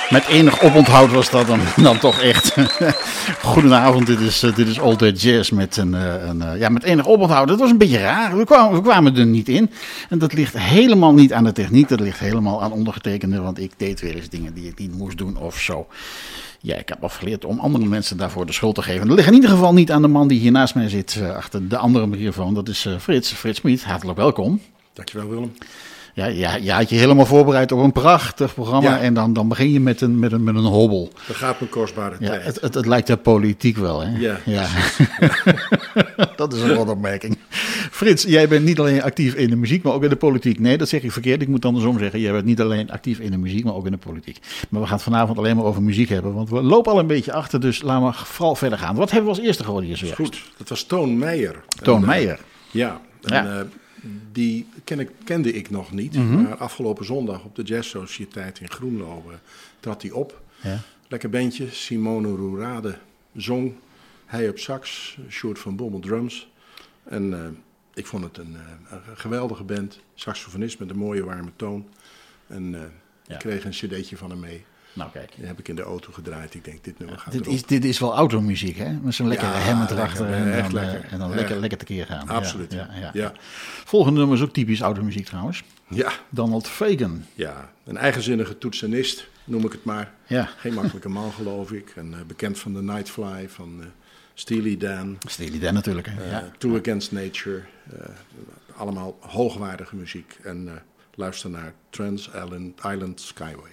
Met enig oponthoud was dat dan toch echt. Goedenavond, dit is All That Jazz met met enig oponthoud. Dat was een beetje raar. We kwamen er niet in. En dat ligt helemaal niet aan de techniek. Dat ligt helemaal aan ondergetekende. Want ik deed weer eens dingen die ik niet moest doen of zo. Ja, ik heb afgeleerd om andere mensen daarvoor de schuld te geven. Dat ligt in ieder geval niet aan de man die hier naast mij zit. Achter de andere microfoon. Dat is Frits Smit. Hartelijk welkom. Dankjewel, Willem. Ja, je had je helemaal voorbereid op een prachtig programma. Ja. En dan begin je met een hobbel. Dat gaat mijn kostbare tijd. Het lijkt de politiek wel, hè? Ja. Ja. Dat is een rotopmerking. Frits, jij bent niet alleen actief in de muziek, maar ook in de politiek. Nee, dat zeg ik verkeerd. Ik moet andersom zeggen. Jij bent niet alleen actief in de muziek, maar ook in de politiek. Maar we gaan het vanavond alleen maar over muziek hebben. Want we lopen al een beetje achter, dus laten we vooral verder gaan. Wat hebben we als eerste gehoord hier zojuist? Goed, dat was Toon Meijer. Toon Meijer? Ja. Die kende ik nog niet, maar afgelopen zondag op de Jazz Sociëteit in Groenlo trad hij op. Ja. Lekker bandje, Simone Roerade zong, hij op sax, Sjoerd van Bommel drums. En ik vond het een geweldige band, saxofonist met een mooie warme toon. En ik kreeg een cd'tje van hem mee. Nou, kijk. Die heb ik in de auto gedraaid. Ik denk, dit nummer gaat dit is wel automuziek, hè? Met zo'n lekkere hemmet erachter en dan lekker tekeer gaan. Absoluut. Ja. Volgende nummer is ook typisch automuziek trouwens. Ja. Donald Fagen. Ja, een eigenzinnige toetsenist, noem ik het maar. Ja. Geen makkelijke man, geloof ik. En bekend van The Nightfly, van Steely Dan. Steely Dan natuurlijk, hè? Ja. Two Against Nature. Allemaal hoogwaardige muziek. En luister naar Trans Island Skyway.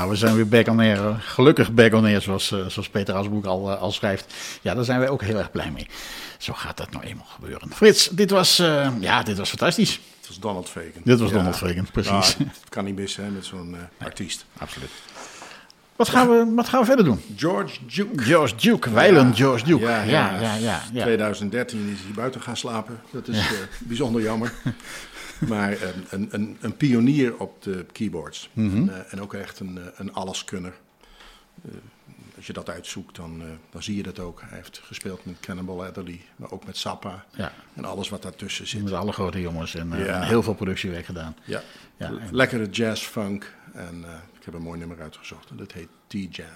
Nou, we zijn weer back on air. Hoor. Gelukkig back on air, zoals Peter Asbroek al schrijft. Ja, daar zijn wij ook heel erg blij mee. Zo gaat dat nou eenmaal gebeuren. Frits, dit was fantastisch. Het was Donald Fagen. Dit was Donald Fagen, precies. Nou, het kan niet missen hè, met zo'n artiest. Absoluut. Wat gaan we verder doen? George Duke, wijlen George Duke. Ja. 2013 is hij buiten gaan slapen. Dat is bijzonder jammer. Maar een pionier op de keyboards. Mm-hmm. En ook echt een alleskunner. Als je dat uitzoekt, dan zie je dat ook. Hij heeft gespeeld met Cannonball Adderley, maar ook met Zappa. Ja. En alles wat daartussen zit. Met alle grote jongens en heel veel productiewerk gedaan. Ja. Lekkere jazz, funk. En ik heb een mooi nummer uitgezocht. En dat heet T-Jam.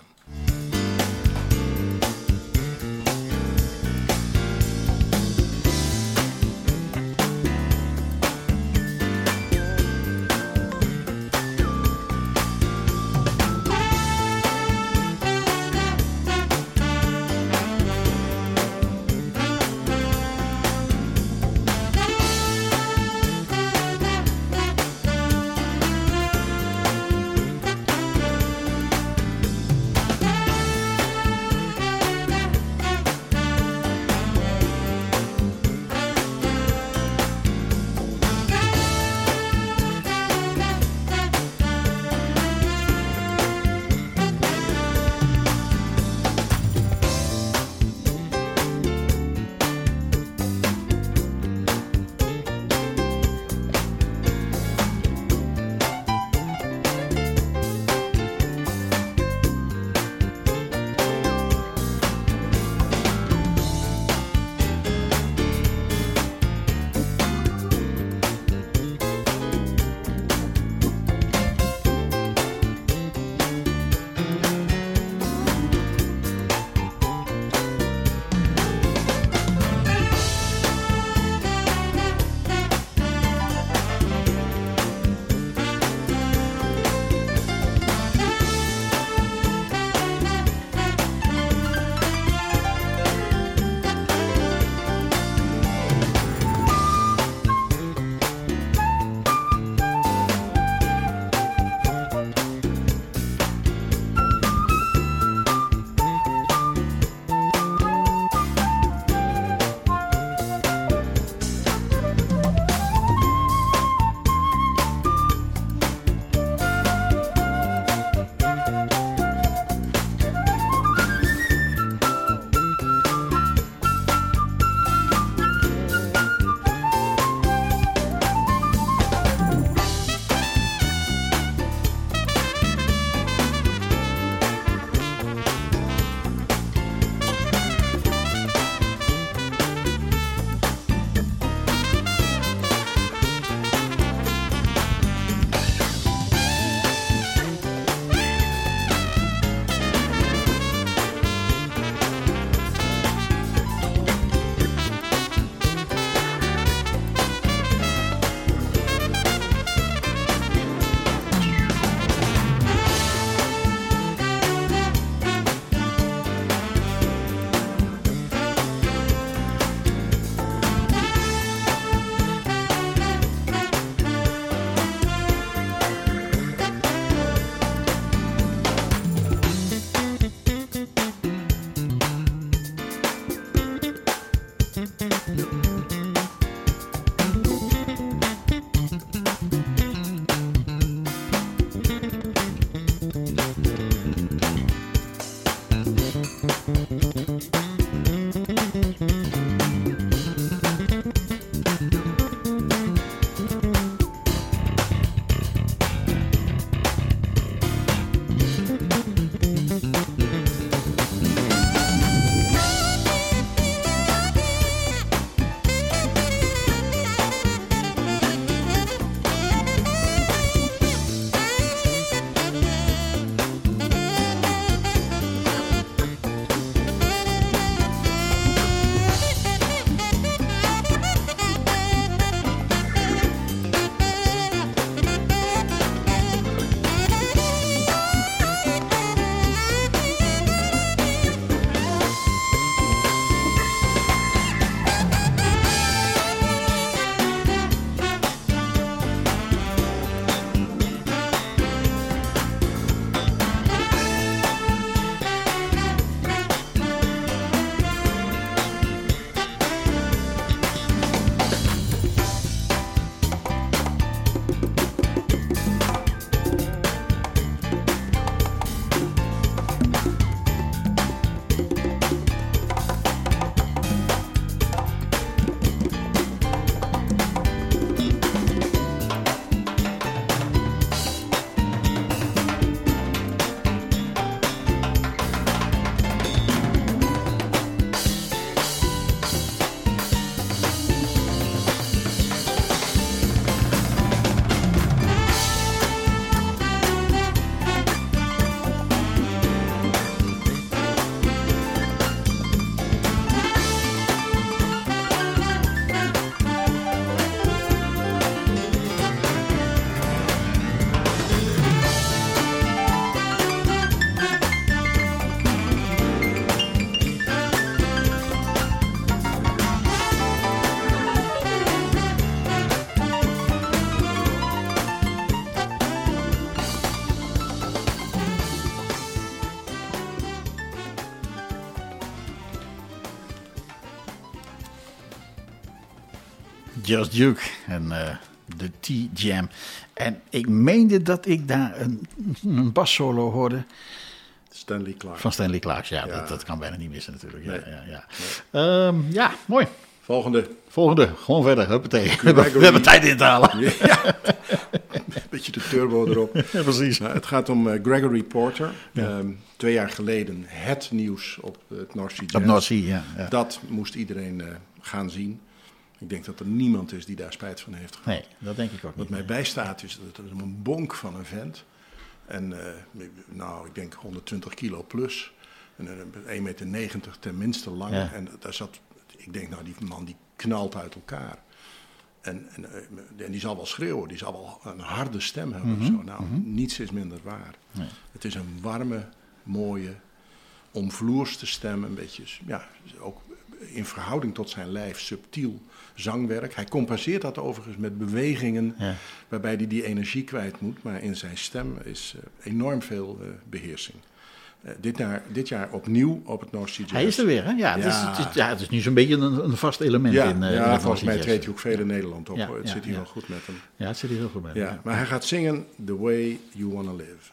Just Duke en de T-Jam. En ik meende dat ik daar een bassolo hoorde. Stanley Clarke. Van Stanley Clarke, ja. Dat kan bijna niet missen natuurlijk. Nee. Ja, mooi. Volgende, gewoon verder. Huppatee. We hebben tijd in te halen. Ja. Beetje de turbo erop. Ja, precies. Nou, het gaat om Gregory Porter. Ja. 2 jaar geleden het nieuws op het North Sea Jazz. Op North Sea, ja. Dat moest iedereen gaan zien. Ik denk dat er niemand is die daar spijt van heeft gehad. Nee, dat denk ik ook niet. Wat mij bijstaat is dat het een bonk van een vent. En ik denk 120 kilo plus. En 1,90 meter tenminste lang. Ja. En daar zat, ik denk die man die knalt uit elkaar. En die zal wel schreeuwen, die zal wel een harde stem hebben. Mm-hmm. Of zo. Niets is minder waar. Nee. Het is een warme, mooie, omvloerste stem. Een beetje, ook in verhouding tot zijn lijf, subtiel zangwerk. Hij compenseert dat overigens met bewegingen waarbij hij die energie kwijt moet. Maar in zijn stem is enorm veel beheersing. Dit jaar opnieuw op het North Sea Jazz. Hij is er weer, hè? Ja, het is nu zo'n beetje een vast element in volgens mij treedt hij ook veel in Nederland op. Het zit hier wel goed met hem. Ja, het zit hier heel goed met hem. Ja. Maar hij gaat zingen The Way You Wanna Live.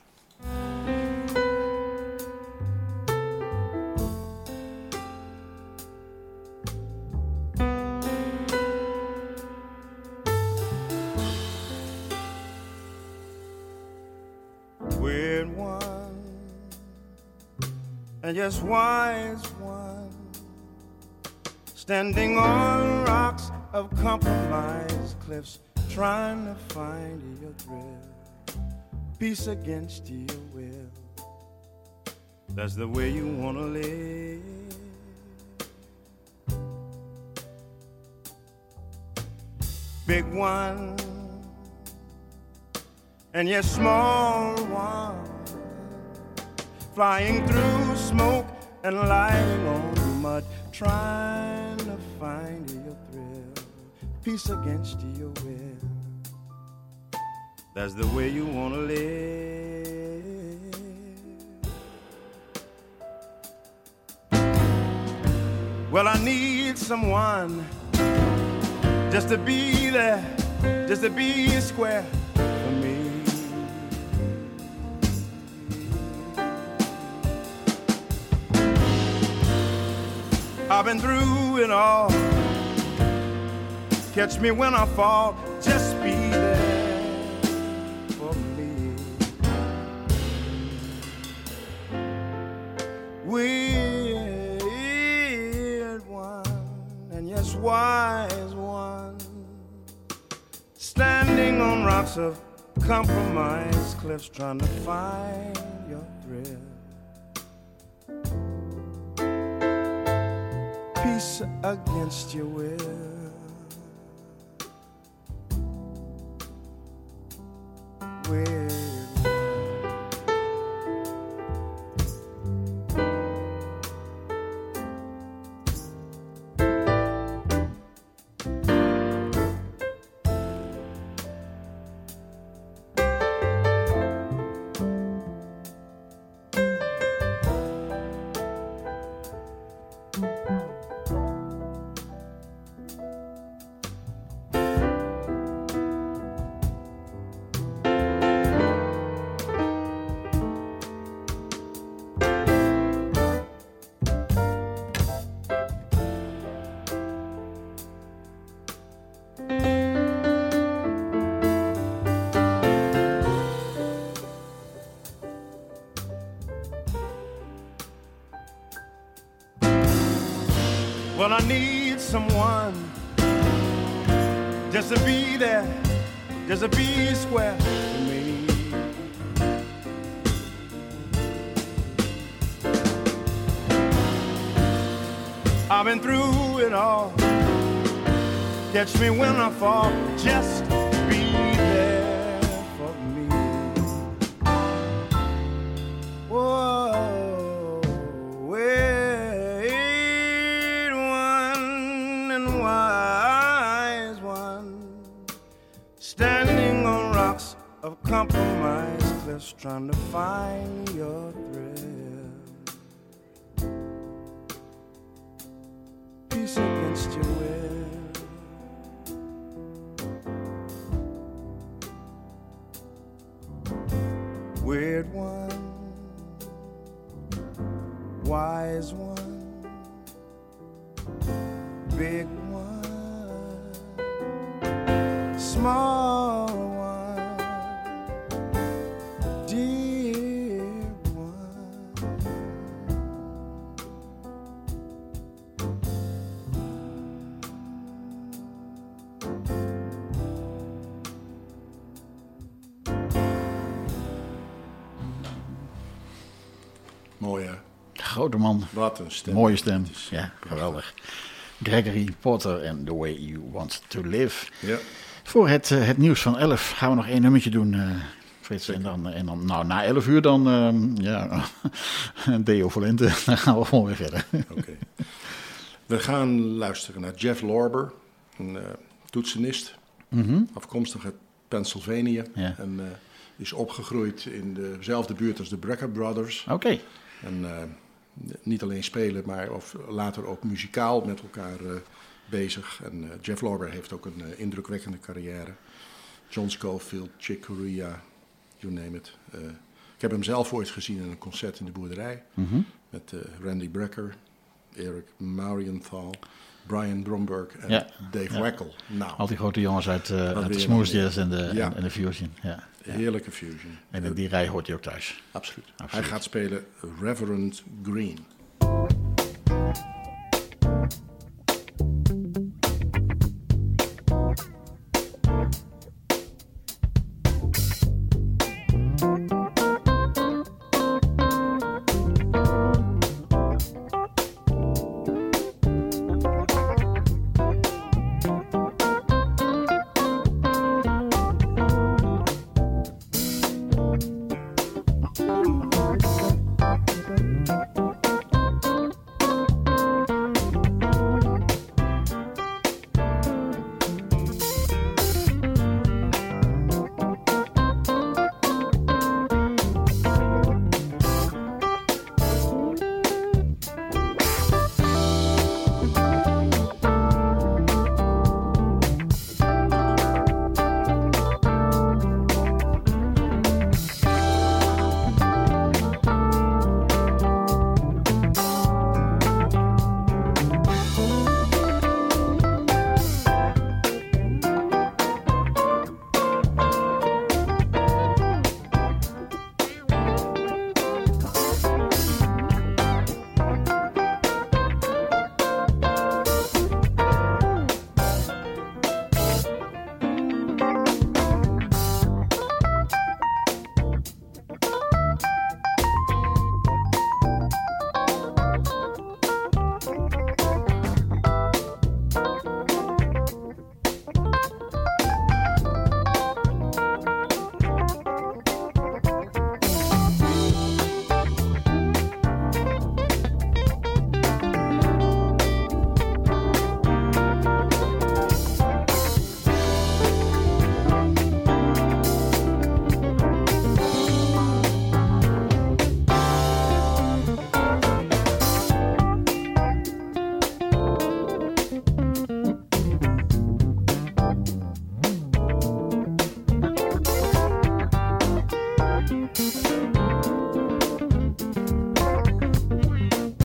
And just wise one, standing on rocks of compromise cliffs, trying to find your thrill, peace against your will. That's the way you wanna live. Big one, and yet small one, flying through smoke and lighting on the mud, trying to find your thrill, peace against your will. That's the way you wanna live. Well, I need someone just to be there, just to be square for me. I've been through it all. Catch me when I fall. Just be there for me. Weird one, and yes, wise one, standing on rocks of compromise cliffs, trying to find your thrill. Peace against your will. Well, I need someone just to be there, just to be square for me. I've been through it all. Catch me when I fall. Just be there for me. Whoa, wait one and wise one, standing on rocks of compromise cliffs, trying to find your thrill. Peace against your will. weird one, wise one, big one, small one, dear one. Mooi hè? Grote man. Wat een stem. Mooie stem. Het is Ja, geweldig. Gregory Porter en The Way You Want To Live. Ja. Voor het nieuws van 11 gaan we nog één nummertje doen, Frits. En dan nou, na 11 uur dan, ja, Deo Volente, dan gaan we gewoon weer verder. Oké. We gaan luisteren naar Jeff Lorber, een toetsenist, afkomstig uit Pennsylvania. Ja. En is opgegroeid in dezelfde buurt als de Brecker Brothers. Oké. En niet alleen spelen, maar later ook muzikaal met elkaar bezig. En Jeff Lorber heeft ook een indrukwekkende carrière. John Scofield, Chick Corea, you name it. Ik heb hem zelf ooit gezien in een concert in de boerderij. Met Randy Brecker, Eric Marienthal, Brian Bromberg en Dave Wackel. Nou, Al die grote jongens uit de smooth jazz en de fusion. Ja. Heerlijke fusion. En in die rij hoort hij ook thuis. Absoluut. Hij gaat spelen Reverend Green.